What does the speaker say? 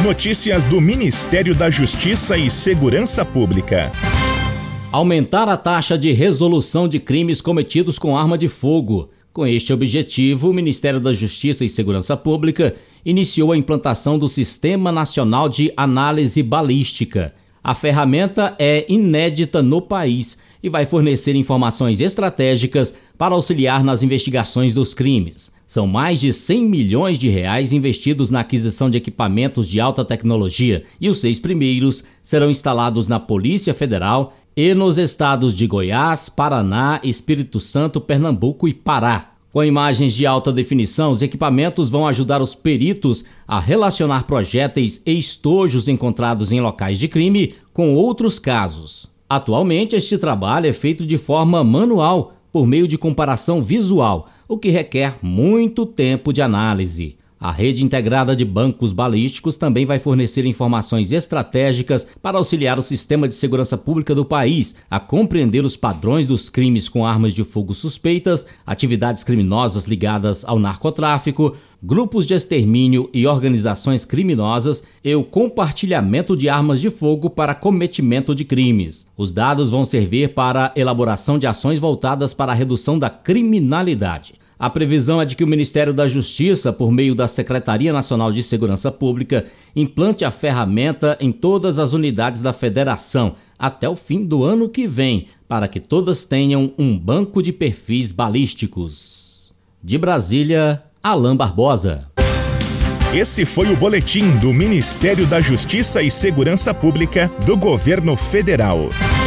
Notícias do Ministério da Justiça e Segurança Pública. Aumentar a taxa de resolução de crimes cometidos com arma de fogo. Com este objetivo, o Ministério da Justiça e Segurança Pública iniciou a implantação do Sistema Nacional de Análise Balística. A ferramenta é inédita no país e vai fornecer informações estratégicas para auxiliar nas investigações dos crimes. São mais de 100 milhões de reais investidos na aquisição de equipamentos de alta tecnologia e os 6 primeiros serão instalados na Polícia Federal e nos estados de Goiás, Paraná, Espírito Santo, Pernambuco e Pará. Com imagens de alta definição, os equipamentos vão ajudar os peritos a relacionar projéteis e estojos encontrados em locais de crime com outros casos. Atualmente, este trabalho é feito de forma manual, por meio de comparação visual, o que requer muito tempo de análise. A rede integrada de bancos balísticos também vai fornecer informações estratégicas para auxiliar o sistema de segurança pública do país a compreender os padrões dos crimes com armas de fogo suspeitas, atividades criminosas ligadas ao narcotráfico, grupos de extermínio e organizações criminosas e o compartilhamento de armas de fogo para cometimento de crimes. Os dados vão servir para a elaboração de ações voltadas para a redução da criminalidade. A previsão é de que o Ministério da Justiça, por meio da Secretaria Nacional de Segurança Pública, implante a ferramenta em todas as unidades da Federação até o fim do ano que vem, para que todas tenham um banco de perfis balísticos. De Brasília, Alain Barbosa. Esse foi o boletim do Ministério da Justiça e Segurança Pública do Governo Federal.